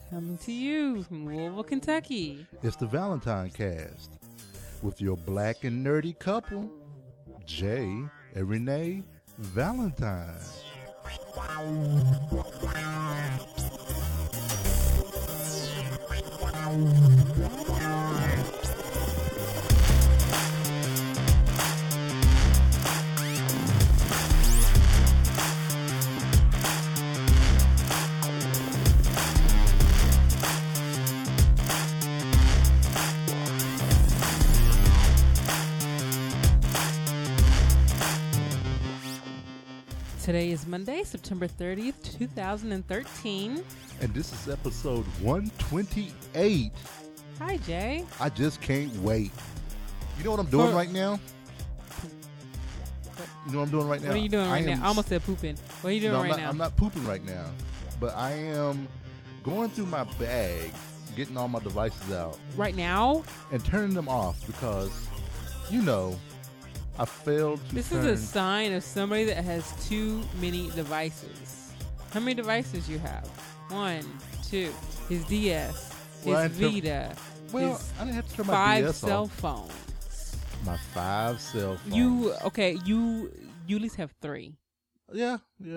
Coming to you from Louisville, Kentucky. It's the Valentine Cast with your black and nerdy couple, Jay and Renee Valentine. Today is Monday, September 30th, 2013. And this is episode 128. Hi, Jay. I just can't wait. You know what I'm doing right now? You know what I'm doing right now? What are you doing right now? I almost said pooping. What are you doing right now? I'm not pooping right now. But I am going through my bag, getting all my devices out. Right now? And turning them off because, you know, I failed to This is a sign of somebody that has too many devices. How many devices you have? 1, 2. His DS. His Vita. Well, I didn't have to turn my 5 DS cell off. phones. My 5 cell phones. You at least have 3. Yeah.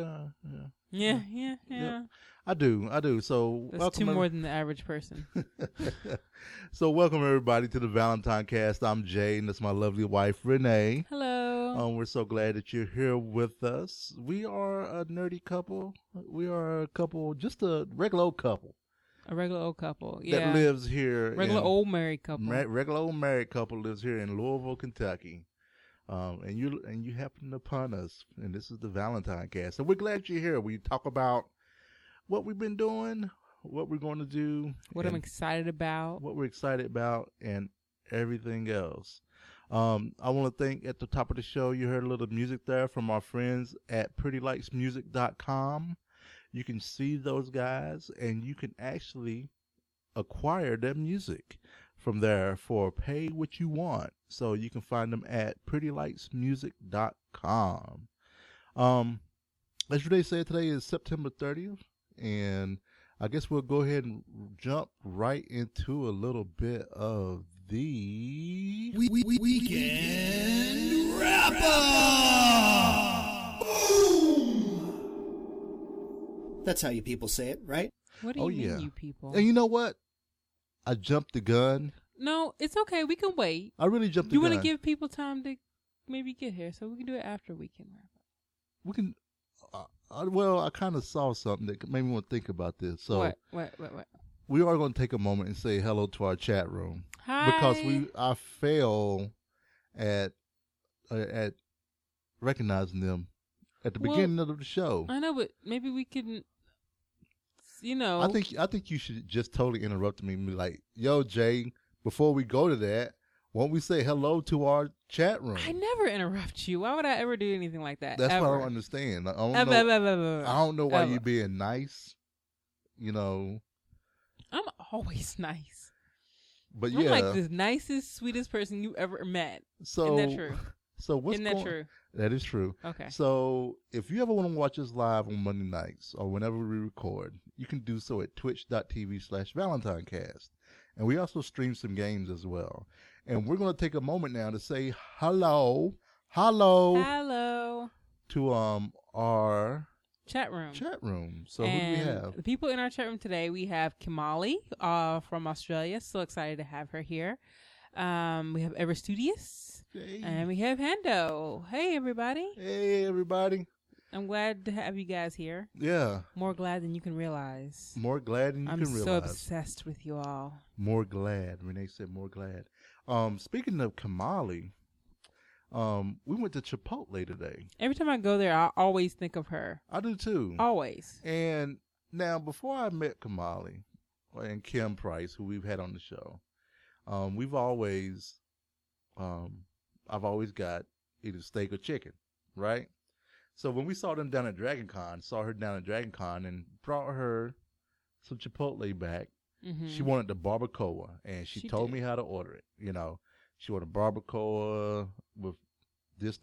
Yeah. I do. So That's 2 more than the average person. So welcome everybody to the Valentine Cast. I'm Jay, and that's my lovely wife Renee. Hello. We're so glad that you're here with us. We are a nerdy couple. We are a couple, just a regular old couple. A regular old couple, yeah. That lives here. Regular old married couple. Regular old married couple lives here in Louisville, Kentucky. And you happen upon us, and this is the Valentine Cast. So we're glad you're here. We talk about what we've been doing, what we're going to do, what I'm excited about, and everything else. I want to thank, at the top of the show, you heard a little music there from our friends at prettylightsmusic.com. You can see those guys, and you can actually acquire their music from there for pay what you want. So you can find them at prettylightsmusic.com. As Renee said, today is September 30th, and I guess we'll go ahead and jump right into a little bit of the Weekend Wrap-Up! That's how you people say it, right? What do you mean, you people? And you know what? I jumped the gun. No, it's okay. We can wait. I really jumped the gun. You want to give people time to maybe get here, so we can do it after Weekend Wrap-Up. We can... well, I kind of saw something that made me want to think about this. So What? We are going to take a moment and say hello to our chat room. Hi. Because I fail at recognizing them at the beginning of the show. I know, but maybe we can, I think you should just totally interrupt me and be like, "Yo, Jay, before we go to that, won't we say hello to our chat room?" I never interrupt you. Why would I ever do anything like that? That's ever. what I don't understand. I don't know why you being nice. I'm always nice. But I'm like the nicest, sweetest person you ever met. So, isn't that true? So Isn't that true? That is true. Okay. So if you ever want to watch us live on Monday nights or whenever we record, you can do so at twitch.tv/ValentineCast. And we also stream some games as well. And we're going to take a moment now to say hello to our chat room. So who do we have? The people in our chat room today, we have Kimali from Australia. So excited to have her here. We have Ever Studious. Hey. And we have Hendo. Hey, everybody. Hey, everybody. I'm glad to have you guys here. Yeah. More glad than you can realize. More glad than you can realize. I'm so obsessed with you all. More glad. Renee said more glad. Speaking of Kamali, we went to Chipotle today. Every time I go there, I always think of her. I do too. Always. And now, before I met Kamali and Kim Price, who we've had on the show, I've always got either steak or chicken, right? So when we saw her down at Dragon Con and brought her some Chipotle back, she wanted the barbacoa, and she told me how to order it. She wanted barbacoa with this,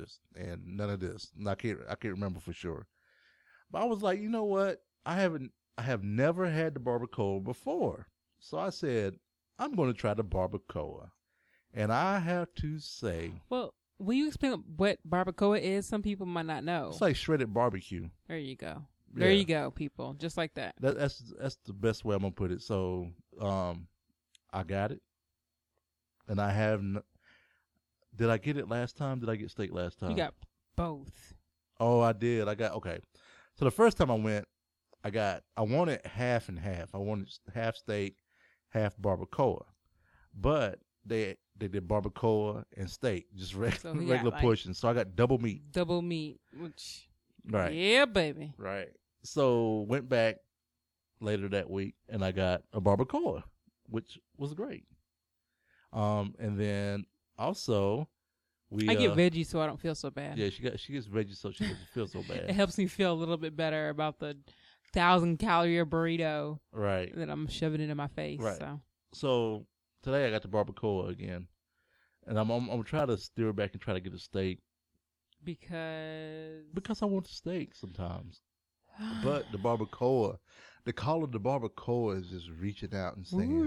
and none of this. And I can't remember for sure. But I was like, you know what? I haven't I have never had the barbacoa before. So I said, I'm going to try the barbacoa. And I have to say, Well, will you explain what barbacoa is? Some people might not know. it's like shredded barbecue. There you go. There Yeah. you go, people. Just like that. That's the best way I'm going to put it. So I got it. And I have... Did I get it last time? Did I get steak last time? You got both. Oh, I did. Okay. So the first time I went, I wanted half and half. I wanted half steak, half barbacoa. But they did barbacoa and steak, just regular like portions. So I got double meat. Double meat, which Right. yeah, baby. Right. So went back later that week and I got a barbacoa, which was great. And then also I get veggie so I don't feel so bad. Yeah, she gets veggie so she doesn't feel so bad. It helps me feel a little bit better about the 1,000-calorie burrito Right. that I'm shoving into my face. Right. So today I got the barbacoa again, and I'm trying to steer back and try to get a steak because I want the steak sometimes. But the barbacoa, the call of the barbacoa is just reaching out and saying,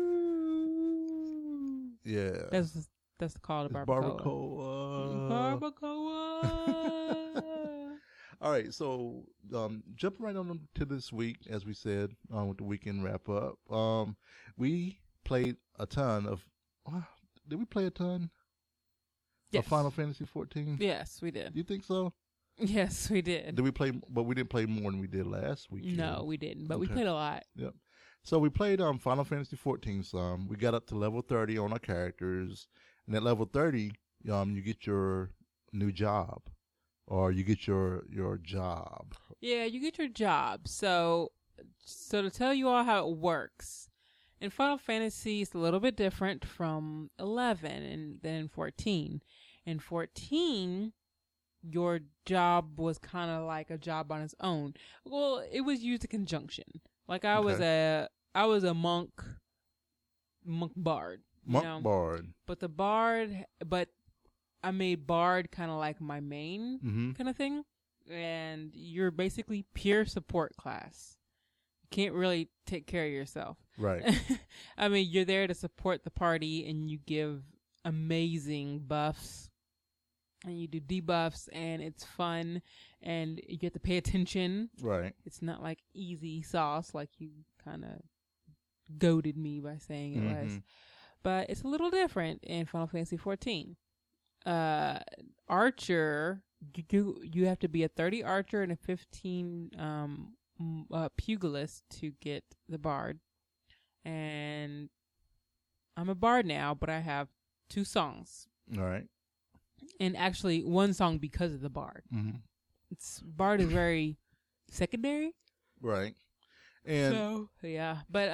"Yeah, that's the call of it's barbacoa. Barbacoa." All right, so jumping right on to this week, as we said, with the weekend wrap up, we played a ton of. Did we play a ton? Yes. Of Final Fantasy 14? Yes, we did. You think so? Yes, we did. Did we play? But we didn't play more than we did last week. No, we didn't. But we Okay. played a lot. Yep. So we played Final Fantasy 14 some. We got up to level 30 on our characters, and at level 30, you get your new job, or you get your job. Yeah, you get your job. So to tell you all how it works, in Final Fantasy, it's a little bit different from 11 than in 14. In 14, your job was kind of like a job on its own. Well, it was used in conjunction. Like I was a monk bard. Bard. But I made bard kind of like my main Mm-hmm. kind of thing. And you're basically pure support class. You can't really take care of yourself. Right. I mean, you're there to support the party and you give amazing buffs and you do debuffs and it's fun and you get to pay attention. Right. It's not like easy sauce like you kind of goaded me by saying it was. But it's a little different in Final Fantasy 14. Archer, you have to be a 30 archer and a 15 pugilist to get the bard. And I'm a bard now, but I have 2 songs. All right. And actually 1 song because of the bard. Mm-hmm. Bard is very secondary. Right. And So, yeah. But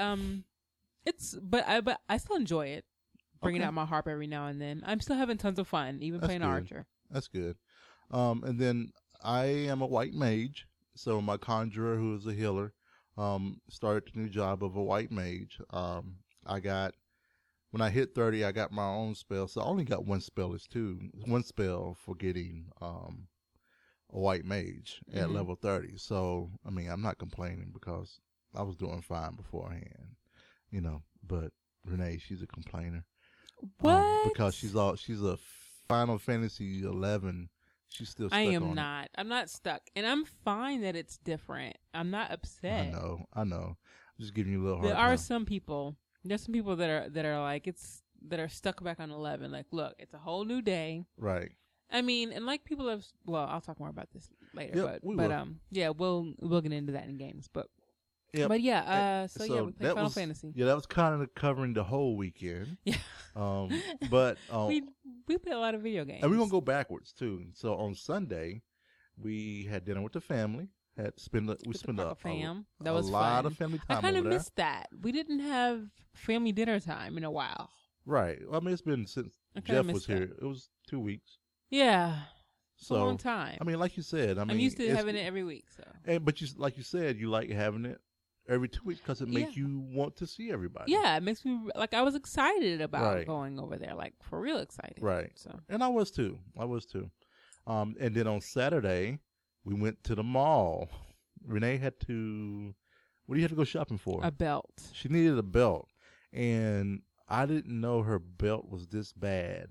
I still enjoy it. Bringing out my harp every now and then. I'm still having tons of fun, even playing Archer. That's good. And then I am a white mage, so my conjurer, who is a healer, started the new job of a white mage. When I hit 30, I got my own spell, so I only got 1 spell. It's 1 spell for getting a white mage at level 30. So, I mean, I'm not complaining because I was doing fine beforehand, but Renee, she's a complainer. What? Because she's a Final Fantasy 11. She's still stuck on it. I'm not stuck. And I'm fine that it's different. I'm not upset. I know. I'm just giving you a little hard There time. are some people. There's some people that are like that are stuck back on 11. Like, look, it's a whole new day. Right. I mean, and like people have. Well, I'll talk more about this later. Yep, we'll get into that in games. But Yep. But yeah, we played Final Fantasy. Yeah, that was kind of covering the whole weekend. Yeah. But we played a lot of video games. and we're gonna go backwards too. So on Sunday, we had dinner with the family. That was a lot fun. of family time. I kind of over there. missed that. We didn't have family dinner time in a while. Right. I mean, it's been since Jeff was here. It was 2 weeks. Yeah. It's So a long time. I mean, like you said, I'm used to having it every week. So. But like you said, you like having it every 2 weeks because it makes you want to see everybody. Yeah, it makes me like I was excited about Right. going over there, like for real excited. Right. So And I was too. And then on Saturday, we went to the mall. Renee had to. What do you have to go shopping for? A belt. She needed a belt. And I didn't know her belt was this bad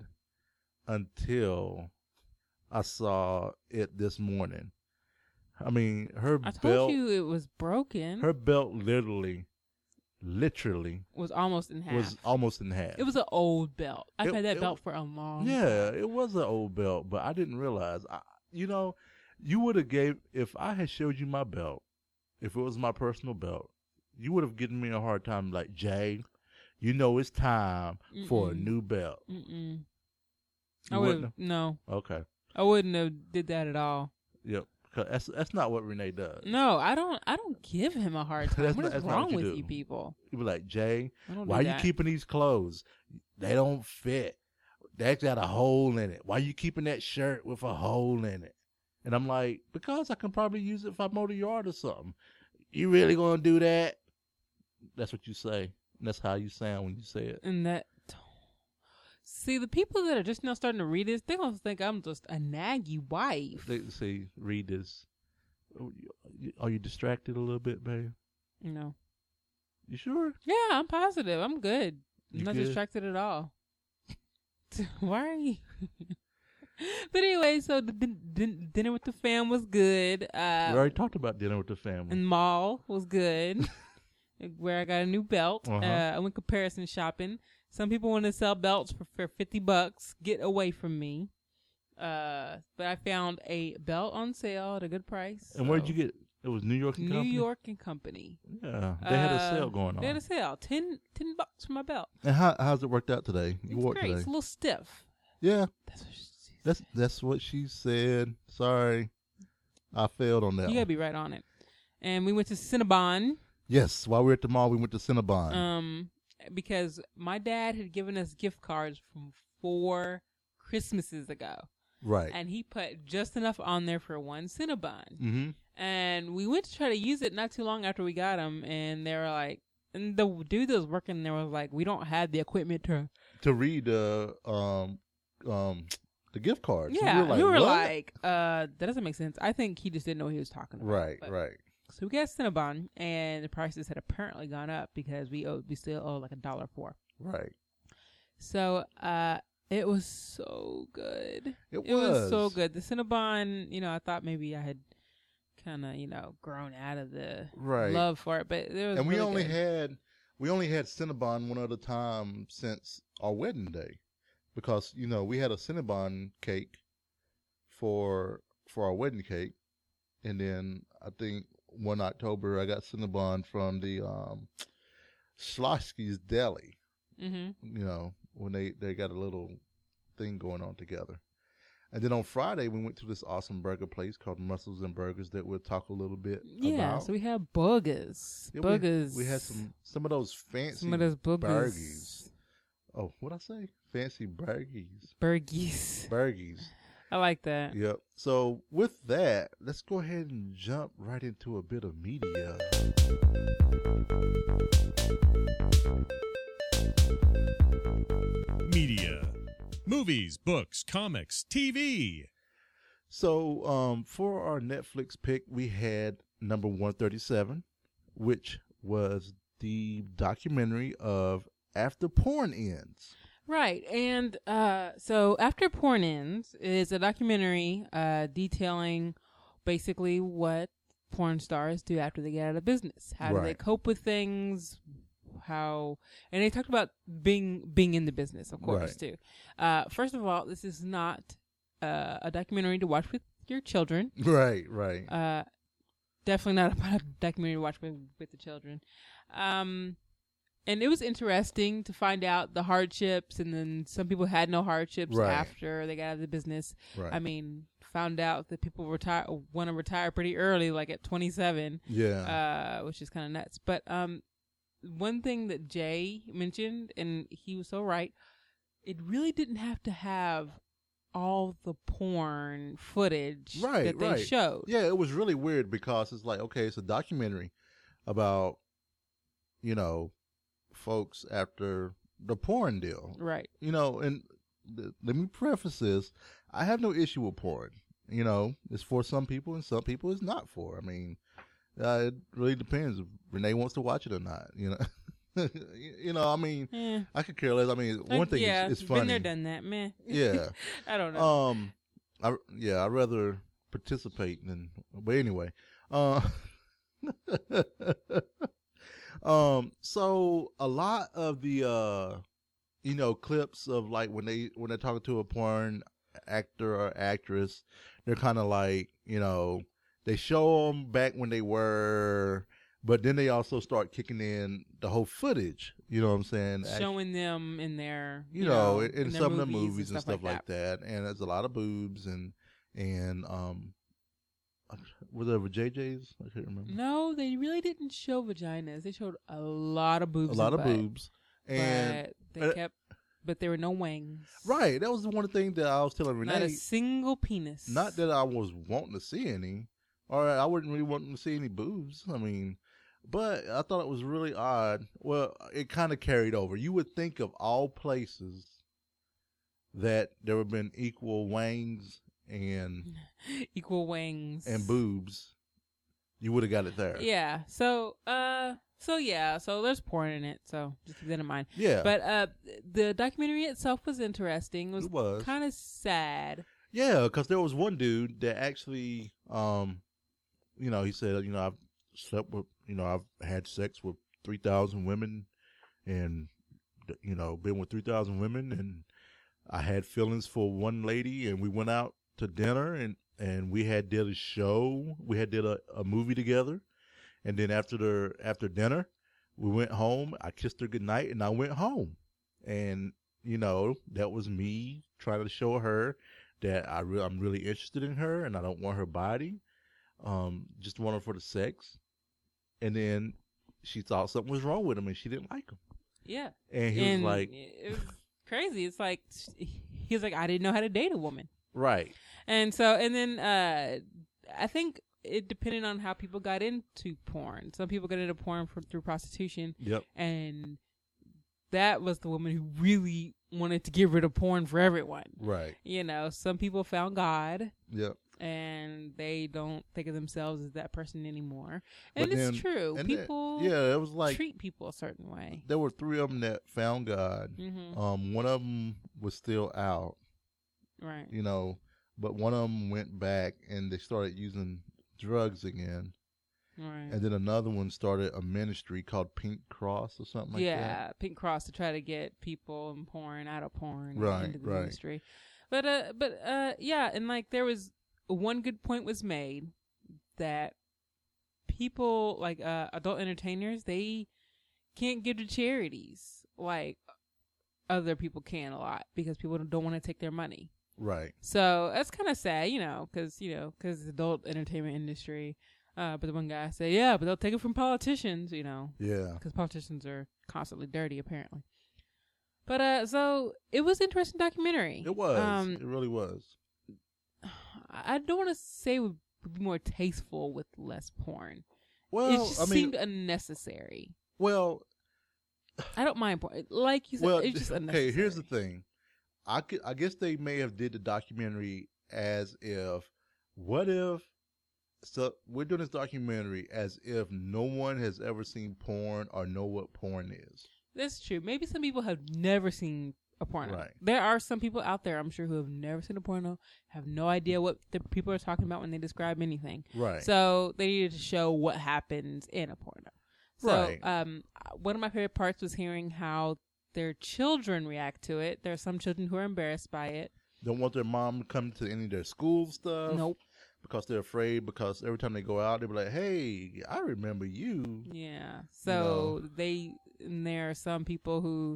until I saw it this morning. I mean, her I belt. told you it was broken. Her belt literally was almost in half. was almost in half. It was an old belt. I've had that It- belt for a long time. Yeah, it was an old belt, but I didn't realize. You would have if I had showed you my belt, if it was my personal belt, you would have given me a hard time. Like, Jay, it's time for a new belt. Mm-mm. You I wouldn't would no. Okay. I wouldn't have did that at all. Yep. 'Cause that's not what Renee does. No, I don't give him a hard time. What is that's not wrong what you with do. you people? You be like, Jay, I don't why do you that. keeping these clothes? They don't fit. That's got a hole in it. Why you keeping that shirt with a hole in it? And I'm like, because I can probably use it if I mow the yard or something. You really gonna do that? That's what you say. And that's how you sound when you say it. And that see, the people that are just now starting to read this, they're gonna think I'm just a naggy wife. They say, read this. Are you distracted a little bit, babe? No. You sure? Yeah, I'm positive. I'm good. I'm You not good? distracted at all. Why are you? But anyway, so the dinner with the fam was good. We already talked about dinner with the family. And mall was good. Where I got a new belt. Uh-huh. I went comparison shopping. Some people want to sell belts for $50. Get away from me. But I found a belt on sale at a good price. And where'd you get? It was New York and New Company? York and Company. Yeah, they had a sale going on. They had a sale. $10 for my belt. And how's it worked out today? You It's wore it great. today? It's a little stiff. Yeah, That's what she said. that's what she said. Sorry, I failed on that. You one. gotta be right on it. And we went to Cinnabon. Yes, while we were at the mall, we went to Cinnabon. Because my dad had given us gift cards from 4 Christmases ago. Right. And he put just enough on there for one Cinnabon. Mm-hmm. And we went to try to use it not too long after we got them. And they were like, and the dude that was working there was like, we don't have the equipment To read the gift cards. So Yeah. We were "What?" like, that doesn't make sense. I think he just didn't know what he was talking about. Right, But- right. So we got Cinnabon, and the prices had apparently gone up because we still owe like $1.04. Right. So it was so good. It was so was. good. The Cinnabon, I thought maybe I had kind of, grown out of the Right. love for it, but it was And we really only good. had Cinnabon one other time since our wedding day, because we had a Cinnabon cake for our wedding cake, and then I think one October I got Cinnabon from the Schlossky's Deli. Mm-hmm. When they got a little thing going on together. And then on Friday we went to this awesome burger place called Muscles and Burgers that we'll talk a little bit Yeah, about. so we had burgers. Yeah, burgers. We had some of those fancy Some of those burgers. burgies. Oh, what'd I say? Fancy burgies. Burgies. Burgies. I like that. Yep. So with that, let's go ahead and jump right into a bit of media. Media. Movies, books, comics, TV. So for our Netflix pick, we had number 137, which was the documentary of After Porn Ends. Right. And so After Porn Ends is a documentary detailing basically what porn stars do after they get out of business. How do they Right. cope with things? And they talked about being in the business, of course, too. First of all, this is not a documentary to watch with your children. Right. Definitely not a documentary to watch with the children. And it was interesting to find out the hardships, and then some people had no hardships Right. after they got out of the business. Right. I mean, found out that people want to retire pretty early, like at 27. Yeah. Which is kind of nuts. But one thing that Jay mentioned, and he was so right, it really didn't have to have all the porn footage that they showed. Yeah, it was really weird because it's like, okay, it's a documentary about, folks after the porn deal. Right. And let me preface this. I have no issue with porn. It's for some people and some people it's not for. I mean, It really depends if Renee wants to watch it or not. I mean, I could care less. I mean, one thing is funny. Been there, done that, man. Yeah. I don't know. I'd rather participate than. But anyway, so a lot of the clips of like when they're talking to a porn actor or actress, they're kind of like they show them back when they were. But then they also start kicking in the whole footage. You know what I'm saying? Showing them in their, in some of the movies and stuff like that. And there's a lot of boobs and were there JJ's? I can't remember. No, they really didn't show vaginas. They showed a lot of boobs. A lot of boobs. And but there were no wangs. Right. That was the one thing that I was telling Renee. Not a single penis. Not that I was wanting to see any. Or I wouldn't really want to see any boobs. I mean, but I thought it was really odd. Well, it kind of carried over. You would think of all places that there would have been equal wangs and boobs. You would have got it there. Yeah. So there's porn in it. So just keep that in mind. Yeah. But the documentary itself was interesting. It was kind of sad. Yeah, because there was one dude that actually, he said, I've slept with, I've had sex with 3,000 women and, been with 3,000 women, and I had feelings for one lady, and we went out to dinner and we had did a show. We had did a movie together. And then after dinner, we went home. I kissed her goodnight and I went home. And, that was me trying to show her that I'm really interested in her and I don't want her body. Just want her for the sex. And then she thought something was wrong with him and she didn't like him. Yeah. And he was like, it was crazy. It's like, he was like, I didn't know how to date a woman. Right. And so, and then, I think it depended on how people got into porn. Some people got into porn through prostitution. Yep. And that was the woman who really wanted to get rid of porn for everyone. Right. Some people found God. Yep. And they don't think of themselves as that person anymore. And it's true. People it was like treat people a certain way. There were 3 of them that found God. Mm-hmm. One of them was still out. Right. But one of them went back and they started using drugs again. Right. And then another one started a ministry called Pink Cross or something like that. Yeah, Pink Cross, to try to get people in porn, out of porn, into the ministry. But yeah, and like there was one good point was made that people like adult entertainers, they can't give to charities like other people can a lot because people don't want to take their money. Right. So that's kind of sad, because the adult entertainment industry. But the one guy said, yeah, but they'll take it from politicians, Yeah. Because politicians are constantly dirty, apparently. But so it was an interesting documentary. It was. It really was. I don't want to say it would be more tasteful with less porn. Well, it just seemed unnecessary. Well, I don't mind porn. Like you said, it's just unnecessary. Okay, here's the thing. I guess they may have did the documentary as if, so we're doing this documentary as if no one has ever seen porn or know what porn is. That's true. Maybe some people have never seen a porno. Right. There are some people out there, I'm sure, who have never seen a porno, have no idea what the people are talking about when they describe anything. Right. So they needed to show what happens in a porno. So, one of my favorite parts was hearing how their children react to it. There are some children who are embarrassed by it. Don't want their mom to come to any of their school stuff. Nope. Because they're afraid, because every time they go out, they'll be like, hey, I remember you. Yeah. So there are some people who,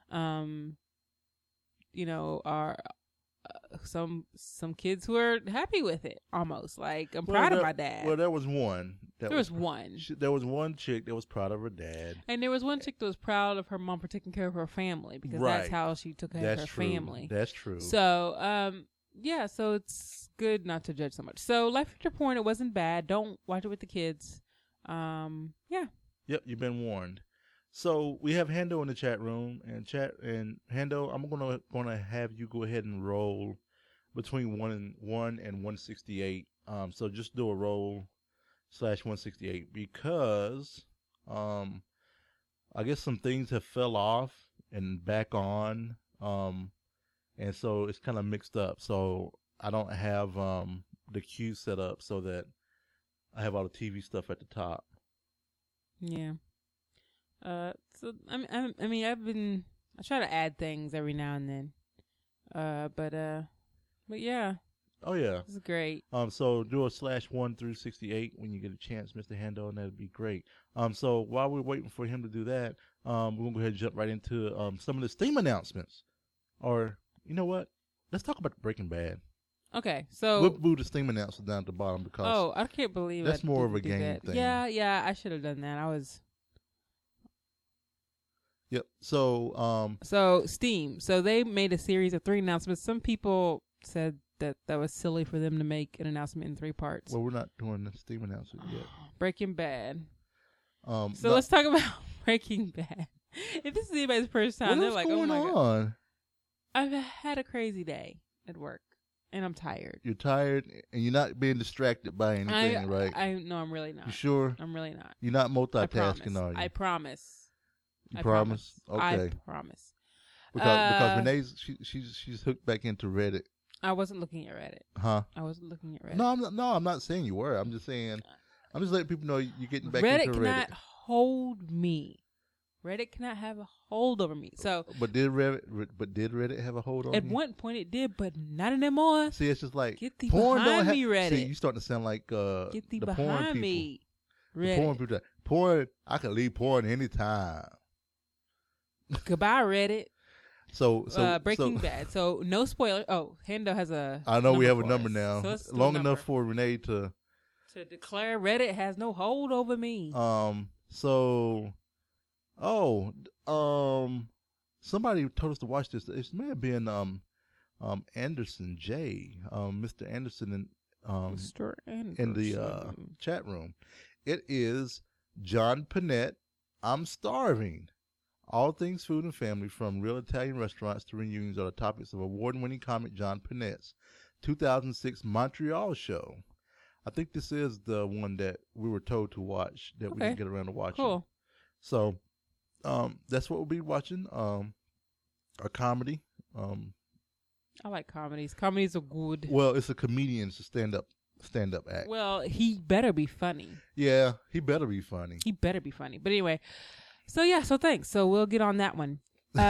are some kids who are happy with it, almost. Like, I'm proud of my dad. Well, there was one. There was one chick that was proud of her dad. And there was one chick that was proud of her mom for taking care of her family, because that's how she took care of her family. That's true. So, yeah, so it's good not to judge so much. So, Life After Porn, it wasn't bad. Don't watch it with the kids. Yeah. Yep, you've been warned. So we have Hando in the chat room, and Hando, I'm gonna have you go ahead and roll between 1 and 168. So just do a roll 168 because I guess some things have fell off and back on, and so it's kind of mixed up. So I don't have the queue set up so that I have all the TV stuff at the top. Yeah. So I mean, I try to add things every now and then. But yeah. Oh yeah, this is great. So do a /1 through 68 when you get a chance, Mr. Hando, and that'd be great. So while we're waiting for him to do that, we're gonna go ahead and jump right into some of the Steam announcements. Or you know what? Let's talk about Breaking Bad. Okay, so We'll move the Steam announcements down at the bottom because I can't believe that's I more of didn't a do game that. thing. Yeah, I should have done that. Yep. So So Steam. So they made a series of 3 announcements. Some people said that was silly for them to make an announcement in 3 parts. well, we're not doing the Steam announcement yet. Breaking Bad. So no- let's talk about Breaking Bad. If this is anybody's first time, they're What's like, going "Oh my god, on? I've had a crazy day at work, and I'm tired." You're tired and you're not being distracted by anything, right? No, I'm really not. You sure? I'm really not. You're not I multitasking, promise. are you? I promise. You I promise? I Okay. promise. Because Renee's she's hooked back into Reddit, I wasn't looking at Reddit. huh? I wasn't looking at Reddit. No, I'm not saying you were. I'm just saying. I'm just letting people know you're getting back Reddit into cannot Reddit. hold me. Reddit cannot have a hold over me. So But did Reddit have a hold on at you? one point it did, but not anymore. See, it's just like Get thee porn behind don't me, Reddit. See, you starting to sound like Get thee the porn behind people. me. The Reddit. porn people. Porn. I can leave porn anytime. Goodbye, Reddit. So Breaking Bad. So no spoiler. Oh, Hendo has a. I know we have a for number us. now, So let's do a long number. enough for Renee to. To declare Reddit has no hold over me. So, somebody told us to watch this. It may have been Anderson J, Mr. Anderson Mr. in the Anderson. chat room. It is John Panette. I'm starving. All things food and family, from real Italian restaurants to reunions, are the topics of award-winning comic John Panette's 2006 Montreal show. I think this is the one that we were told to watch that we Okay. didn't get around to watching. Cool. So, that's what we'll be watching. A comedy. I like comedies. Comedies are good. Well, it's a comedian. It's a stand-up act. Well, he better be funny. Yeah, he better be funny. He better be funny. But anyway, so thanks. So we'll get on that one.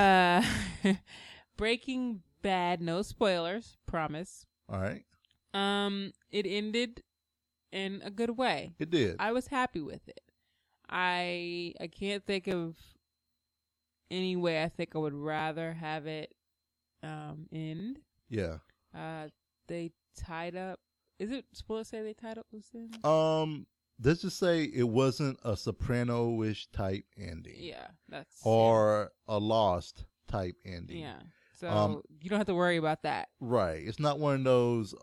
Breaking Bad, no spoilers, promise. All right. It ended in a good way. It did. I was happy with it. I can't think of any way I think I would rather have it end. Yeah. They tied up. Is it supposed to say they tied up loose ends? Let's just say it wasn't a Soprano-ish type ending. Yeah, that's Or a Lost type ending. yeah. So you don't have to worry about that. Right. It's not one of those,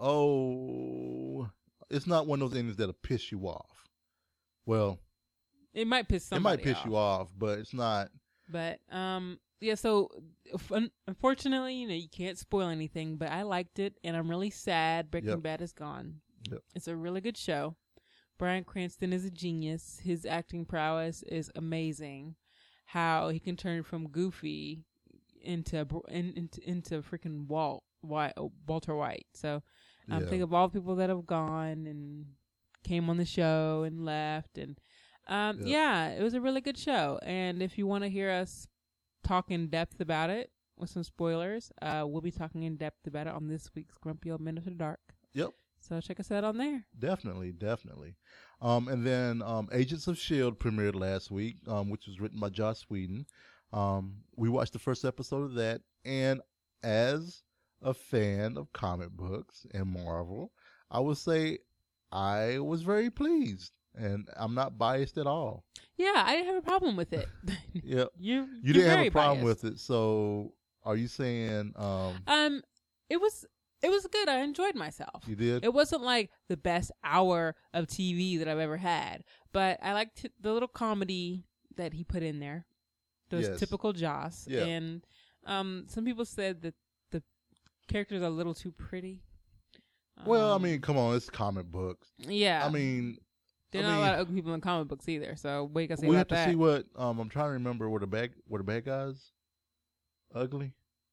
it's not one of those endings that'll piss you off. Well, It might piss somebody it might piss you off, but it's not. But yeah. So unfortunately, you can't spoil anything. But I liked it, and I'm really sad Breaking Yep. Bad is gone. Yep. It's a really good show. Bryan Cranston is a genius. His acting prowess is amazing. How he can turn from Goofy into freaking Walter White. So Yeah. think of all the people that have gone and came on the show and left, and yeah, it was a really good show. And if you want to hear us talk in depth about it with some spoilers, we'll be talking in depth about it on this week's Grumpy Old Men After Dark. Yep. So check us out on there. Definitely. And then Agents of S.H.I.E.L.D. premiered last week, which was written by Joss Whedon. We watched the first episode of that, and as a fan of comic books and Marvel, I would say I was very pleased, and I'm not biased at all. Yeah, I didn't have a problem with it. Yep. you You didn't have very a problem biased. with it, so are you saying It was good. I enjoyed myself. you did? It wasn't like the best hour of TV that I've ever had, but I liked the little comedy that he put in there. Those Yes. typical Joss. Yeah. And some people said that the characters are a little too pretty. Well, I mean, come on, it's comic books. yeah. I mean, There are not a lot of ugly people in comic books either. So what you gotta say we about have to that? see what I'm trying to remember. Were the bad guys ugly?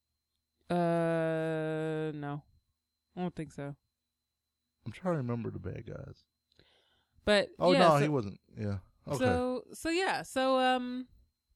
No, I don't think so. I'm trying to remember the bad guys. But Oh yeah, no, so, he wasn't. Yeah. Okay. So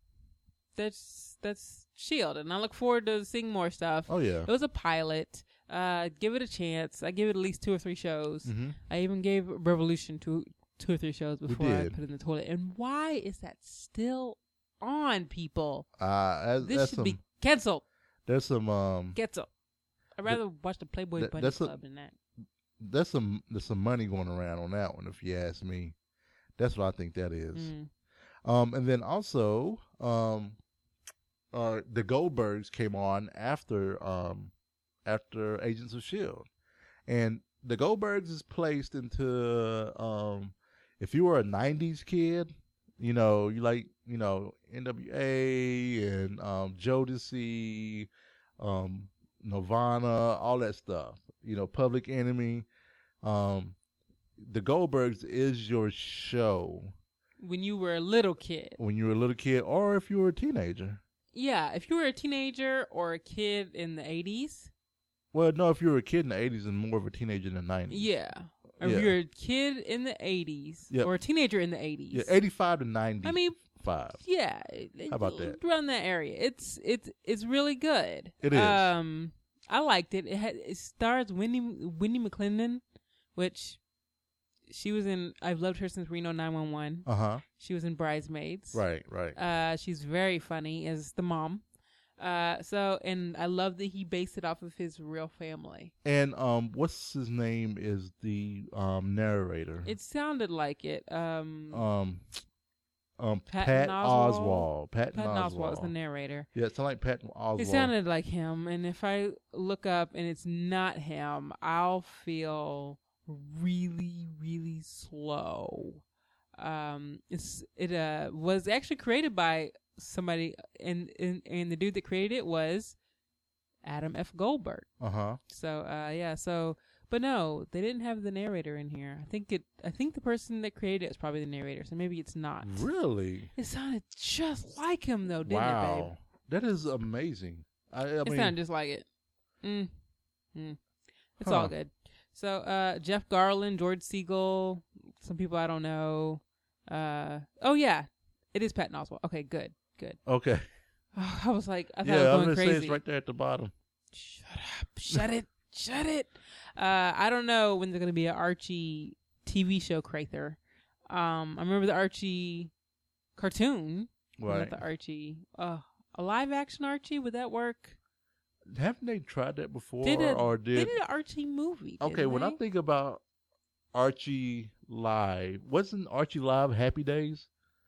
that's Shield, and I look forward to seeing more stuff. Oh yeah. It was a pilot. Give it a chance. I give it at least 2 or 3 shows. Mm-hmm. I even gave Revolution 2 or 3 shows before I did. put it in the toilet. And why is that still on, people? This This should be canceled. There's some Cancel. I'd rather watch the Playboy Bunny Club than that. there's some money going around on that one, if you ask me. That's what I think that is. And then also the Goldbergs came on after Agents of S.H.I.E.L.D. And the Goldbergs is placed into if you were a 90s kid, you like, NWA and Jodeci, Nirvana, all that stuff, Public Enemy. The Goldbergs is your show. When you were a little kid. When you were a little kid, or if you were a teenager. Yeah, if you were a teenager or a kid in the 80s. Well, no, if you were a kid in the 80s and more of a teenager in the 90s. Yeah. Or if you're a kid in the 80s or a teenager in the 80s. Yeah, 85 to 95. I mean, 5. Yeah. How about that? Around that area. It's really good. It is. I liked it. It stars Wendy McClendon, which she was in. I've loved her since Reno 911. She was in Bridesmaids. Right. She's very funny as the mom. And I love that he based it off of his real family. And what's his name is the narrator? It sounded like it. Patton Patton Oswalt. Patton Oswalt is the narrator. Yeah, it sounded like Patton Oswalt. It sounded like him, and if I look up and it's not him, I'll feel really, really slow. It was actually created by somebody, and the dude that created it was Adam F. Goldberg. So but no, they didn't have the narrator in here. I think the person that created it is probably the narrator, so maybe it's not. Really? It sounded just like him though, didn't it, babe? Wow, that is amazing. I It mean, sounded just like it. It's all good. So Jeff Garland, George Siegel, some people I don't know. Oh yeah, it is Patton Oswalt. Okay, good. Okay. Oh, I was like, I thought Yeah, I I'm was gonna going say crazy. it's right there at the bottom. Shut up! Shut it! I don't know when there's gonna be an Archie TV show, Crather. I remember the Archie cartoon. Right. Not the Archie. A live action Archie, would that work? Haven't they tried that before? They did did an Archie movie. Okay, when I think about Archie Live, wasn't Archie Live Happy Days?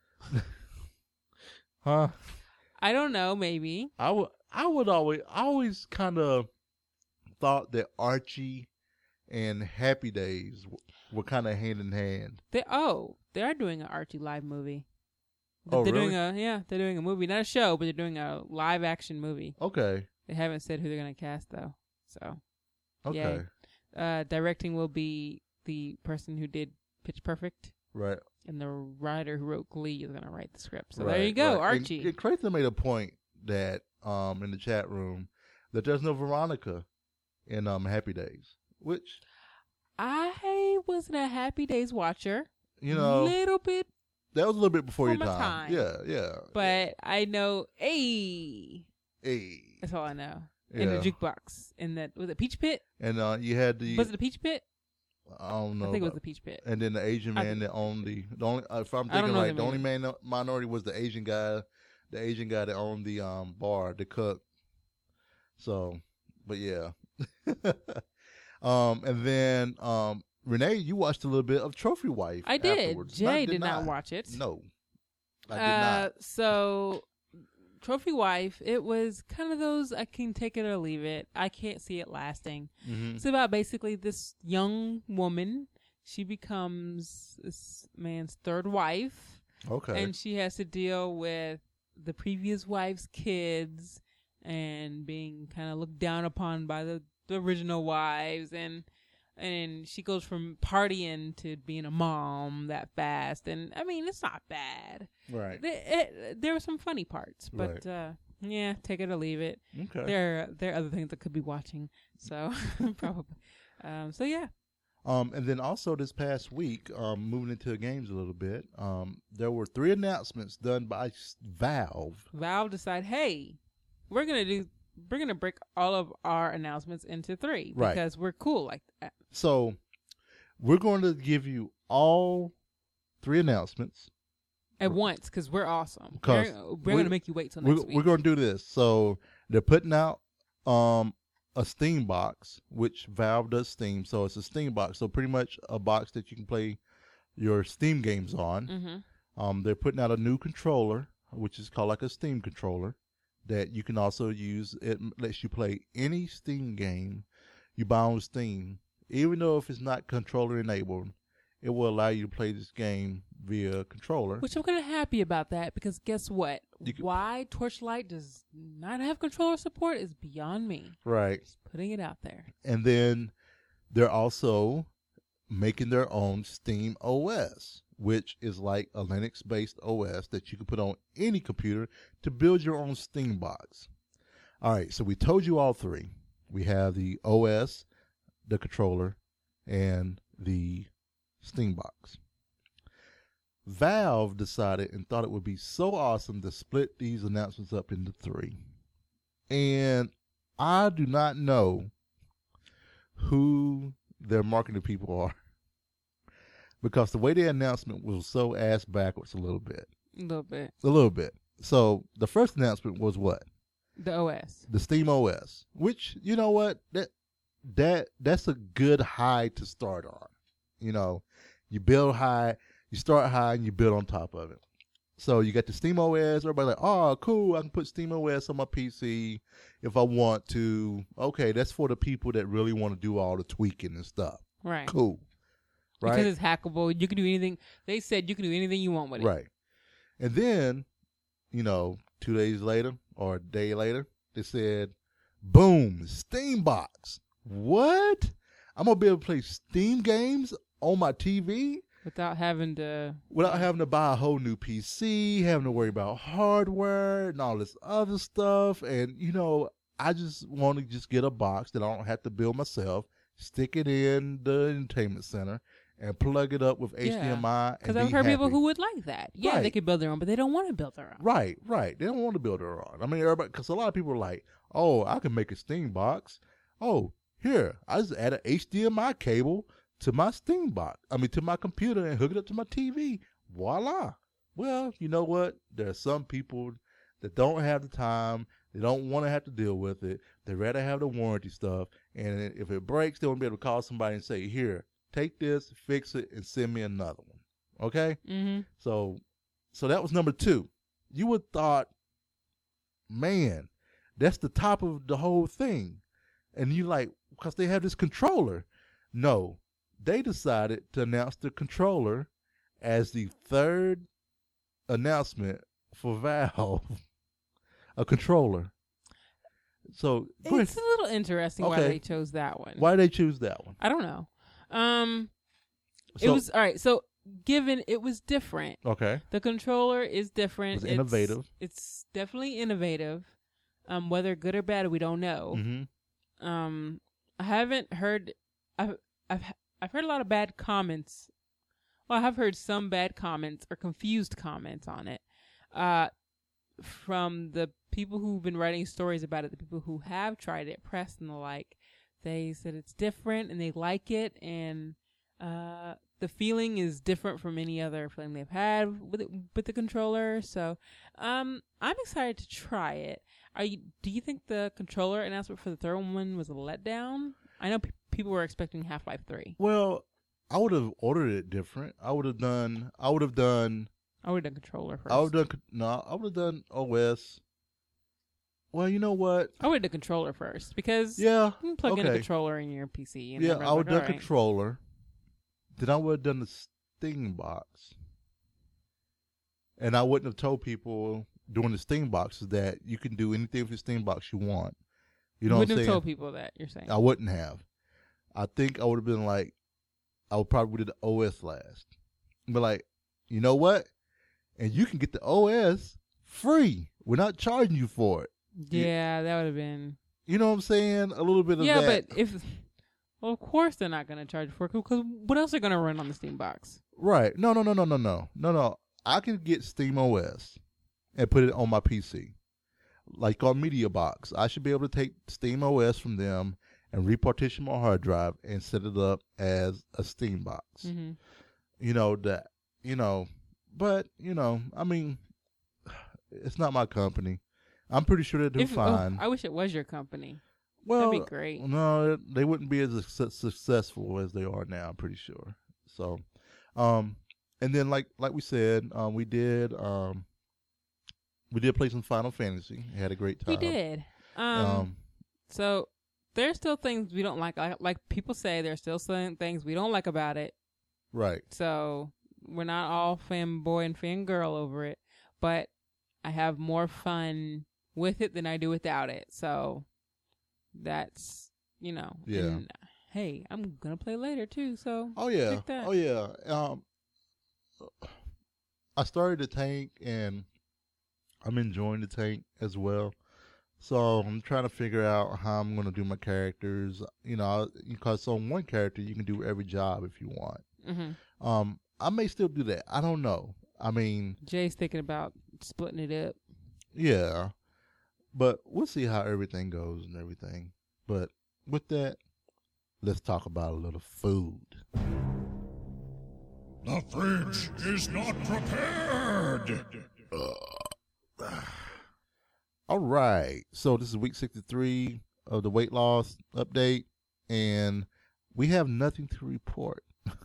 Huh? I don't know. Maybe I always kind of thought that Archie and Happy Days were kind of hand in hand. they are doing an Archie live movie. Oh, they're really? they're doing a movie, not a show, but they're doing a live action movie. Okay. They haven't said who they're gonna cast though. So Okay. yay. Directing will be the person who did Pitch Perfect. Right. And the writer who wrote Glee is going to write the script. So right, there you go, right. Archie. And Crater made a point that in the chat room that there's no Veronica in Happy Days, which I wasn't a Happy Days watcher. little bit. That was a little bit before your my time. time. Yeah. But I know, hey, Hey. that's all I know. In the jukebox, was it Peach Pit? And you had Was it the Peach Pit? I don't know. I think it was the Peach Pit. And then the Asian man that owned the only, if I'm thinking right, the only minority was the Asian guy that owned the bar, the cook. So, but yeah. And then Renee, you watched a little bit of Trophy Wife. I did. Afterwards. Jay did not watch it. No, I did not. So, Trophy Wife, it was kind of those, I can take it or leave it. I can't see it lasting. Mm-hmm. It's about basically this young woman. She becomes this man's third wife. Okay. And she has to deal with the previous wife's kids and being kind of looked down upon by the original wives. And And she goes from partying to being a mom that fast. And, I mean, it's not bad. Right. There were some funny parts. But, yeah, take it or leave it. Okay. There are other things I could be watching. So, probably. So, yeah. And then also this past week, moving into the games a little bit, there were 3 announcements done by Valve. Valve decided, hey, we're gonna break all of our announcements into 3 Right. because we're cool like that. So we're going to give you all 3 announcements At once, because we're awesome. 'Cause We're going to make you wait till next week. We're going to do this. So they're putting out a Steam box, which Valve does Steam. So it's a Steam box. So pretty much a box that you can play your Steam games on. Mm-hmm. They're putting out a new controller, which is called like a Steam controller, that you can also use. It lets you play any Steam game you buy on Steam, even though if it's not controller enabled, it will allow you to play this game via controller. Which I'm kind of happy about that, because guess what? Why Torchlight does not have controller support is beyond me. Right. Just putting it out there. And then they're also making their own Steam OS, which is like a Linux-based OS that you can put on any computer to build your own Steam box. All right, so we told you all 3. We have the OS, the controller, and the Steam box. Valve decided and thought it would be so awesome to split these announcements up into 3. And I do not know who their marketing people are, because the way the announcement was so ass backwards a little bit. A little bit. So the first announcement was what? The OS. The Steam OS, which, you know what, that's a good high to start on. You know, you build high, you start high, and you build on top of it. So you got the Steam OS. Everybody like, oh, cool, I can put Steam OS on my PC if I want to. Okay, that's for the people that really want to do all the tweaking and stuff. Right. Cool. Right. Because it's hackable. You can do anything. They said you can do anything you want with it. Right. And then, 2 days later or a day later, they said, boom, Steam box. What? I'm going to be able to play Steam games on my TV? Without having to buy a whole new PC, having to worry about hardware and all this other stuff. And, I just want to just get a box that I don't have to build myself, stick it in the entertainment center, and plug it up with HDMI. Because I've heard people who would like that. Yeah, Right. They could build their own, but they don't want to build their own. Right. They don't want to build their own. I mean, everybody, because a lot of people are like, oh, I can make a Steam box. Oh, here, I just add an HDMI cable to my Steam box. To my computer and hook it up to my TV. Voila. Well, you know what? There are some people that don't have the time. They don't want to have to deal with it. They'd rather have the warranty stuff. And if it breaks, they won't be able to call somebody and say, here, take this, fix it, and send me another one. Okay? Mm-hmm. So that was number 2. You would thought, man, that's the top of the whole thing. And you like, because they have this controller. No, they decided to announce the controller as the 3rd announcement for Valve. A controller. So it's a little interesting why Okay. they chose that one. Why did they choose that one? I don't know. It So- was all right. So given it was different, Okay. the controller is different. It's innovative. It's definitely innovative. Whether good or bad, we don't know. Mm-hmm. I haven't heard. I've heard a lot of bad comments. Well, I have heard some bad comments or confused comments on it. From the people who've been writing stories about it, the people who have tried it, press and the like, they said it's different and they like it, and the feeling is different from any other feeling they've had with the controller. So, I'm excited to try it. Do you think the controller announcement for the 3rd one was a letdown? I know people were expecting Half-Life 3. Well, I would have ordered it different. I would have done controller first. I would have done OS. Well, you know what? I would have done controller first because Yeah. you can plug in a okay. controller in your PC. And Yeah, everybody's I would have like, done all right. controller. Then I would have done the Steam box. And I wouldn't have told people during the Steam boxes that you can do anything with the Steam box you want. You know what I'm wouldn't saying? have told people that, you're saying. I wouldn't have. I think I would have been like, I would probably do the OS last. But like, you know what? And you can get the OS free. We're not charging you for it. Yeah, that would have been. You know what I'm saying? A little bit of that. Yeah, but well, of course they're not going to charge you for it, because what else are going to run on the Steam box? Right. No. I can get Steam OS and put it on my PC. Like on MediaBox. I should be able to take Steam OS from them and repartition my hard drive and set it up as a Steam box. Mm-hmm. But, I mean, it's not my company. I'm pretty sure they'll do fine. I wish it was your company. Well, that'd be great. No, they wouldn't be as successful as they are now, I'm pretty sure. So, and then like we said, we did play some Final Fantasy. We had a great time. We did. So there's still things we don't like. Like people say, there's still some things we don't like about it. Right. So we're not all fanboy and fangirl over it, but I have more fun with it than I do without it. So that's, Yeah. And, hey, I'm gonna play later too. So oh yeah. take that. Oh yeah. I started the tank and I'm enjoying the tank as well. So I'm trying to figure out how I'm going to do my characters. Because on one character you can do every job if you want. Mm-hmm. I may still do that. I don't know. I mean, Jay's thinking about splitting it up. Yeah, but we'll see how everything goes and everything. But with that, let's talk about a little food. The fridge is not prepared. All right. So this is week 63 of the weight loss update, and we have nothing to report.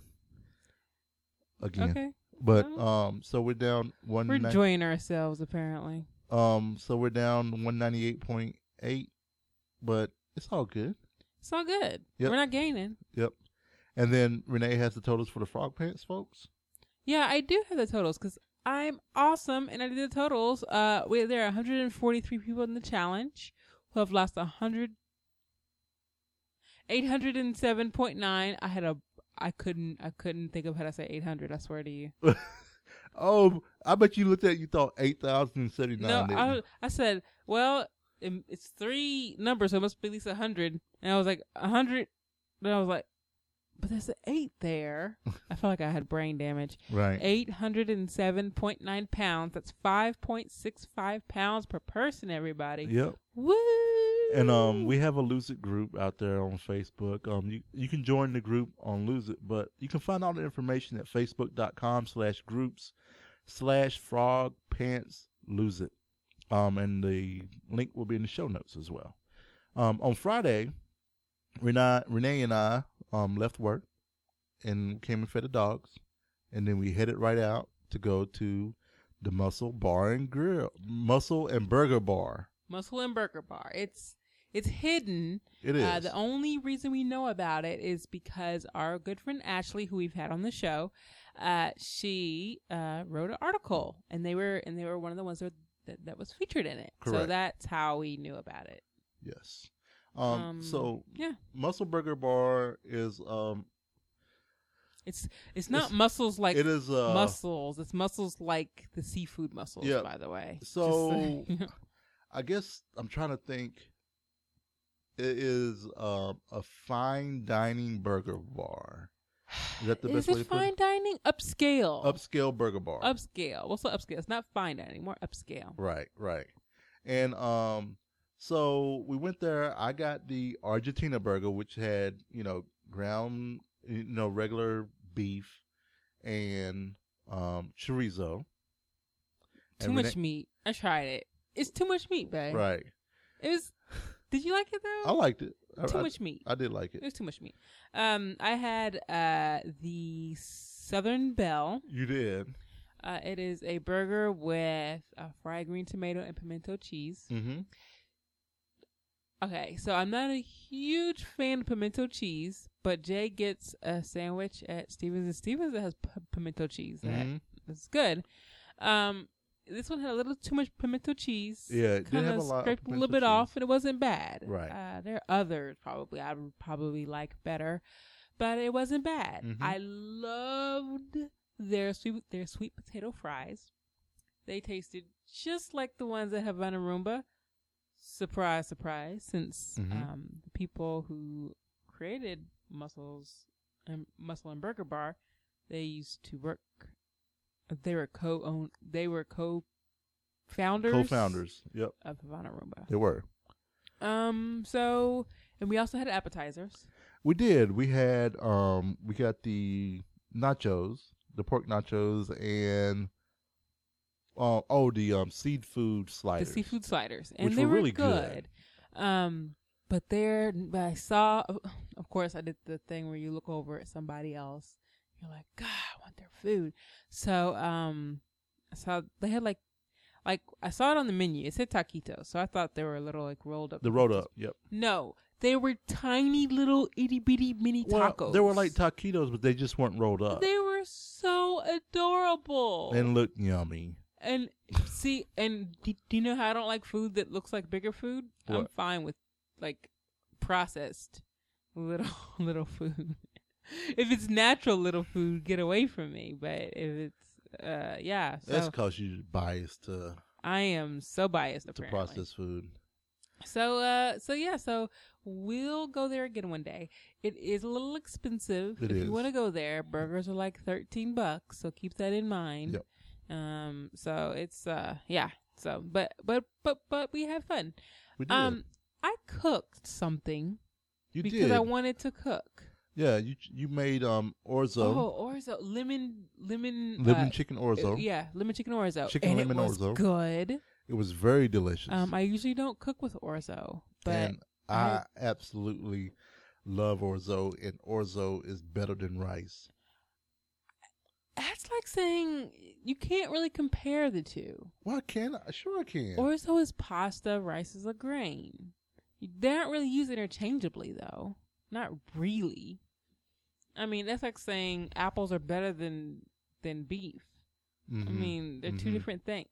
Again. Okay. But so we're down We're enjoying ourselves apparently. So we're down 198.8, but it's all good. It's all good. Yep. We're not gaining. Yep. And then Renee has the totals for the frog pants, folks. Yeah, I do have the totals because I'm awesome, and I did the totals. There are 143 people in the challenge who have lost 807.9. I couldn't think of how to say 800. I swear to you. Oh, I bet you looked at it, you thought 8,079. No, I said, well, it's three numbers, so it must be at least 100. And I was like, 100. Then I was like, but there's an 8 there. I felt like I had brain damage. Right. 807.9 pounds. That's 5.65 pounds per person, everybody. Yep. Woo! And we have a Lose It group out there on Facebook. You can join the group on Lose It, but you can find all the information at facebook.com/groups/frogpantslose it. And the link will be in the show notes as well. On Friday, Renee and I left work and came and fed the dogs, and then we headed right out to go to the Muscle and Burger Bar. Muscle and Burger Bar. It's hidden. It is. The only reason we know about it is because our good friend Ashley, who we've had on the show, she wrote an article, and they were one of the ones that was featured in it. Correct. So that's how we knew about it. Yes. So yeah, Muscle Burger Bar is it's not mussels like it is mussels. It's mussels like the seafood mussels. Yeah. By the way. So I guess I'm trying to think. It is a fine dining burger bar. Is that the best way to put it? Is it fine dining? Upscale. Upscale burger bar. Upscale. What's upscale? It's not fine dining. More upscale. Right. And so we went there. I got the Argentina burger, which had ground, regular beef and chorizo. Too much meat. I tried it. It's too much meat, babe. Right. It was. Did you like it though? I liked it. Too much meat. I did like it. It was too much meat. I had the Southern Belle. You did. It is a burger with fried green tomato and pimento cheese. Mm-hmm. Okay, so I'm not a huge fan of pimento cheese, but Jay gets a sandwich at Stevens & Stevens that has pimento cheese. Mm-hmm. That's good. this one had a little too much pimento cheese. Yeah, it did kind have of a lot of scraped a little pimento bit off, cheese. and it wasn't bad. Right. There are others probably I would probably like better, but it wasn't bad. Mhm. I loved their sweet potato fries. They tasted just like the ones that have on Aruba. Surprise, surprise! Since Mhm. the people who created Muscle and Burger Bar, they used to work. They were co-founders. Co-founders. Yep, Of Havana Roomba. they were. So, and we also had appetizers. We did. We had we got the nachos, the pork nachos, and the seafood sliders. The seafood sliders. And Which they were were really good. But I saw, of course, I did the thing where you look over at somebody else. You're like, God, I want their food. So, I saw they had like I saw it on the menu. It said taquitos. So I thought they were a little like rolled up. The rolled up. Yep. No, they were tiny little itty bitty mini tacos. Well, they were like taquitos, but they just weren't rolled up. They were so adorable. And looked yummy. And see, and do you know how I don't like food that looks like bigger food? I'm What? fine with like processed little food. If it's natural little food, get away from me. But if it's yeah, so That's because you're biased to I am so biased apparently. processed food. So so we'll go there again one day. It is a little expensive. It if is. you want to go there, burgers are like $13, so keep that in mind. Yep. So it's yeah. So but we had fun. We did. I cooked something You because did. I wanted to cook. Yeah, you made orzo, Orzo, lemon chicken orzo. yeah, lemon chicken orzo. Chicken and lemon it was orzo. good. It was very delicious. I usually don't cook with orzo, but and I absolutely love orzo, and orzo is better than rice. that's like saying you can't really compare the two. Well, I can. Sure, I can. Orzo is pasta, rice is a grain. They aren't really used interchangeably, though. Not really. I mean, that's like saying apples are better than beef. I mean, they're two different things.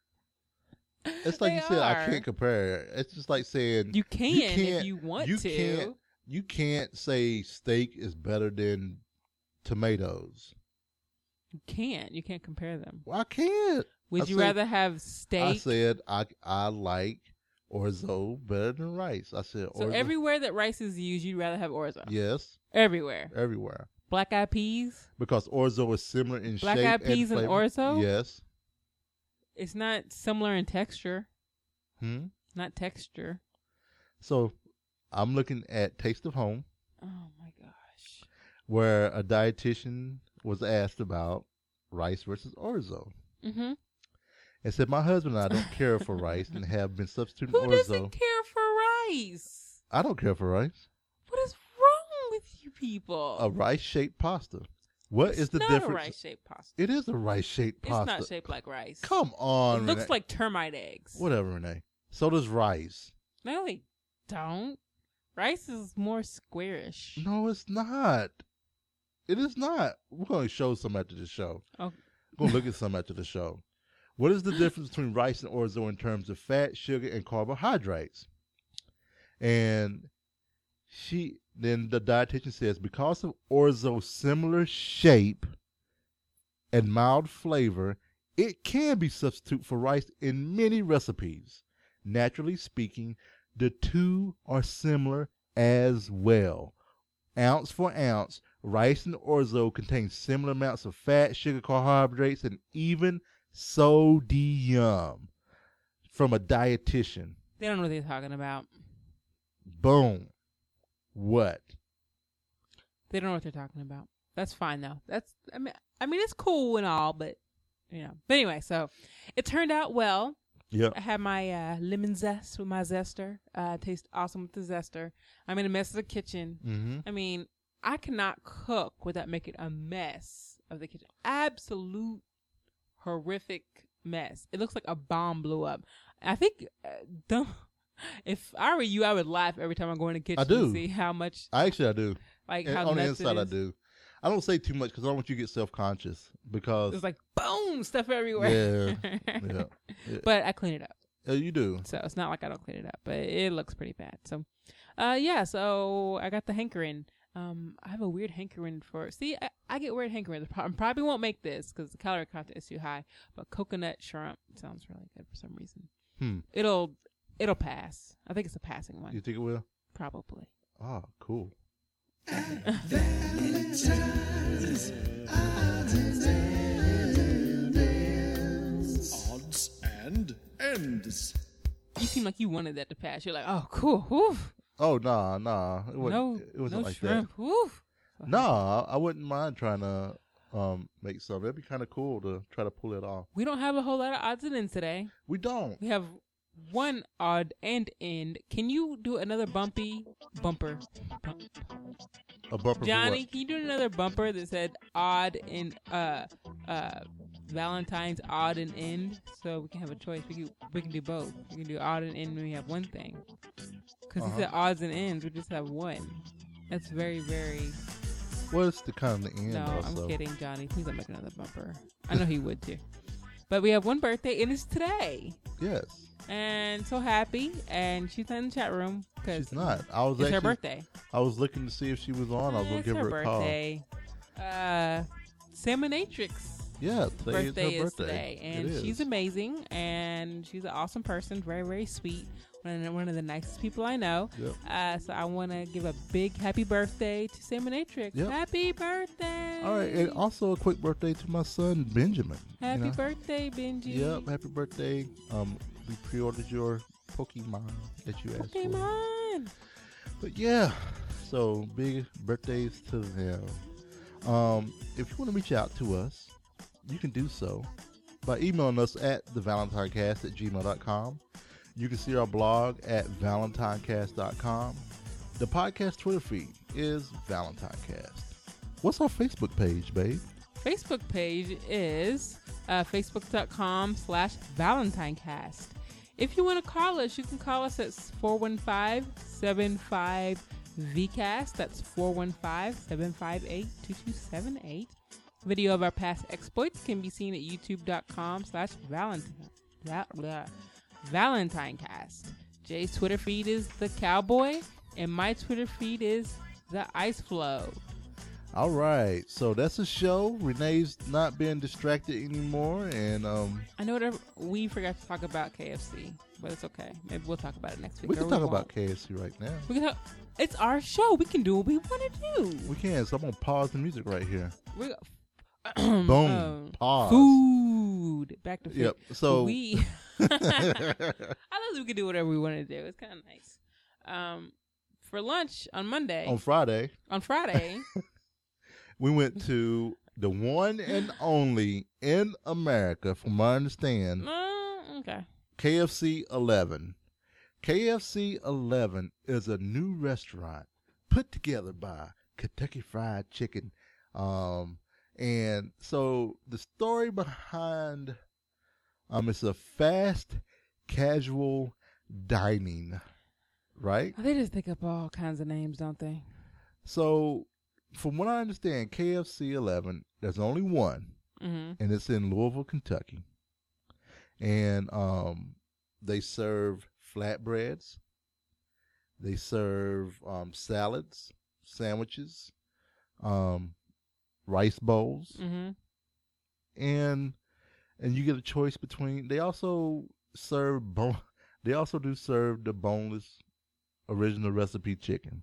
It's like They you said, I are. can't compare. It's just like saying You can if you want you to. You can't say steak is better than tomatoes. You can't. You can't compare them. Well, I can't. Would I you said- rather have steak? I said I like orzo better than rice. I said so orzo. everywhere that rice is used, you'd rather have orzo. Yes, Everywhere. everywhere. Black eyed peas. Because orzo is similar in Black shape eyed peas and flavor. orzo? Yes. It's not similar in texture. Not texture. So I'm looking at Taste of Home, Oh my gosh. where a dietitian was asked about rice versus orzo. Mm-hmm. And said, my husband and I don't care for rice and have been substituting Who orzo. doesn't care for rice? I don't care for rice. What is wrong with you people? A rice-shaped pasta. What is the not difference? a rice-shaped pasta. It is a rice-shaped It's pasta. not shaped like rice. Come on, It looks Renee. like termite eggs. Whatever, Renee. So does rice. No, they don't. Rice is more squarish. No, it's not. It is not. We're going to show some after the show. Oh. We're going to look at some after the show. What is the difference between rice and orzo in terms of fat, sugar, and carbohydrates? And then the dietitian says, because of orzo's similar shape and mild flavor, it can be substitute for rice in many recipes. Naturally speaking, the two are similar as well. Ounce for ounce, rice and orzo contain similar amounts of fat, sugar, carbohydrates, and even sodium. From a dietitian. They don't know what they're talking about. Boom. What? They don't know what they're talking about. That's fine though. I mean it's cool and all, but you know. But anyway, so it turned out well. Yep. I had my lemon zest with my zester. Tastes awesome with the zester. I'm in a mess of the kitchen. Mm-hmm. I mean, I cannot cook without making a mess of the kitchen. Absolute horrific mess. It looks like a bomb blew up. I think if I were you, I would laugh every time I go in the kitchen I do. to see how much I do. like And how on the nuts inside, it I is. do. I don't say too much because I don't want you to get self-conscious because It's like boom, stuff everywhere. yeah. But I clean it up. You do. So it's not like I don't clean it up, but it looks pretty bad. So, yeah. So I got the hankering. I have a weird hankering for. See, I get weird hankerings. I probably won't make this because the calorie content is too high. But coconut shrimp sounds really good for some reason. It'll pass. I think it's a passing one. You think it will? Probably. Oh, cool. Odds and ends. You seem like you wanted that to pass. You're like, oh, cool. Woof. Oh, nah. It wasn't no like shrimp. that. Woof. Nah, I wouldn't mind trying to make some. That'd be kind of cool to try to pull it off. We don't have a whole lot of odds and ends today. We don't. We have one odd and end. Can you do another bumper? A bumper Johnny, for can you do another bumper that said odd and Valentine's odd and end, so we can have a choice. We can do both. We can do odd and end when we have one thing. Because he said odds and ends, we just have one. That's very, very. Well, it's the kind of the end. No, also. I'm kidding, Johnny. Please don't make another bumper. I know he would too. But we have one birthday, and it's today. Yes. And so happy, and she's not in the chat room because She's not. It's her birthday. I was looking to see if she was on. I was going to give her a birthday. Salmonatrix. Yeah, Birthday is her is today, and she's amazing, and she's an awesome person, very, very sweet, one of the nicest people I know. Yep. So I want to give a big happy birthday to Salmonatrix. Yep. Happy birthday! All right, and also a quick birthday to my son Benjamin. Happy birthday, Benji! Yep, happy birthday. We pre-ordered your Pokemon that you asked for. Pokemon. But yeah, so big birthdays to them. If you want to reach out to us, you can do so by emailing us at thevalentinecast@gmail.com. You can see our blog at valentinecast.com. The podcast Twitter feed is ValentineCast. What's our Facebook page, babe? Facebook page is facebook.com/ValentineCast. If you want to call us, you can call us at 415-75-VCAST. That's 415-758-2278. Video of our past exploits can be seen at youtube.com/ValentineCast. Jay's Twitter feed is The Cowboy, and my Twitter feed is The Ice Flow. All right, so that's a show. Renee's not being distracted anymore, and I know that we forgot to talk about KFC, but it's okay. Maybe we'll talk about it next week. we can talk about KFC right now. We can it's our show. We can do what we want to do. We can, so I'm going to pause the music right here. Boom. Pause. Food. Back to food. Yep, so... I love that we can do whatever we want to do. It's kind of nice. For lunch on Monday. On Friday. We went to the one and only in America, from what I understand, okay. KFC 11. KFC 11 is a new restaurant put together by Kentucky Fried Chicken. And so the story behind it's a fast, casual dining, right? They just think up all kinds of names, don't they? So from what I understand, KFC 11, there's only one, and it's in Louisville, Kentucky. And they serve flatbreads. They serve salads, sandwiches, rice bowls, and you get a choice between. They also serve They also do serve the boneless original recipe chicken.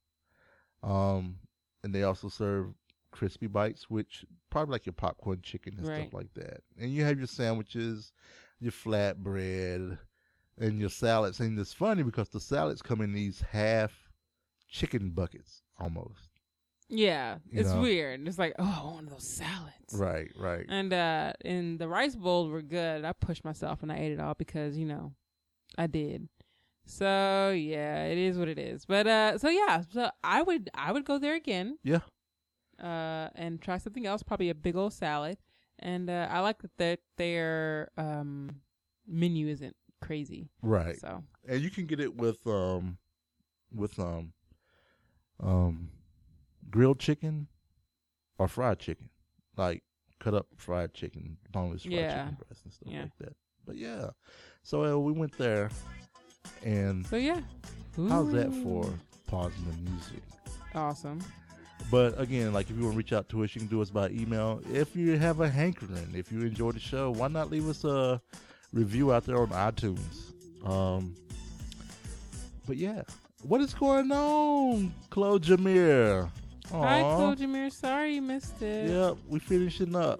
And they also serve crispy bites, which probably like your popcorn chicken and stuff like that. And you have your sandwiches, your flatbread, and your salads. And it's funny because the salads come in these half chicken buckets almost. Yeah, it's weird. It's like, oh, I want one of those salads. Right. And the rice bowls were good. I pushed myself and I ate it all because, I did. So yeah, it is what it is. But so I would go there again. Yeah. And try something else, probably a big old salad. And I like that their menu isn't crazy. Right. So and you can get it with grilled chicken, or fried chicken, like cut up fried chicken, boneless fried chicken breast and stuff like that. But yeah, so we went there, and So yeah. how's that for pausing the music? Awesome. But again, like if you want to reach out to us, you can do us by email. If you have a hankering, if you enjoy the show, why not leave us a review out there on iTunes? But yeah, what is going on, Chloe Jameer? Hi, Chloe Jameer. Sorry you missed it. Yep, we finishing up.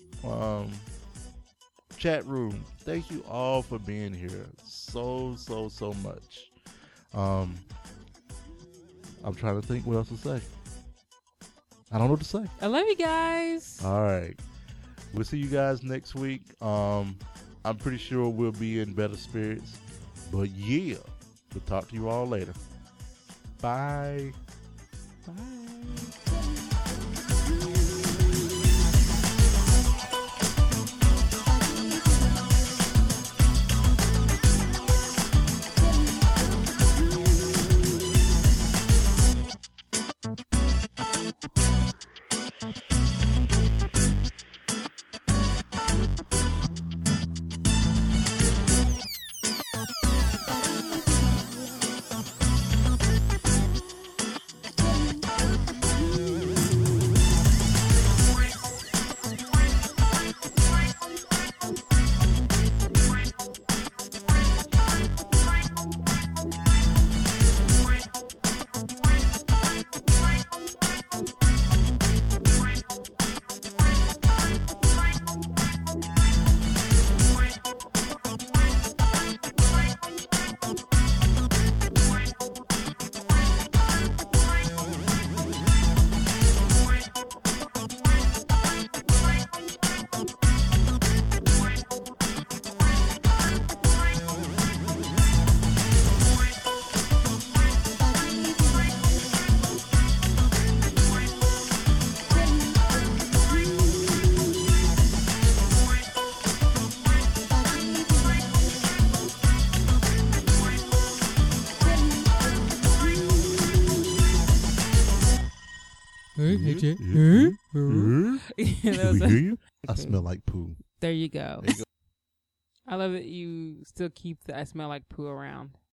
Chat room, thank you all for being here. So much. I'm trying to think what else to say. I don't know what to say. I love you guys. All right. We'll see you guys next week. I'm pretty sure we'll be in better spirits. But yeah, we'll talk to you all later. Bye. Bye. Did we hear you? I smell like poo. There you go. I love that you still keep the I smell like poo around.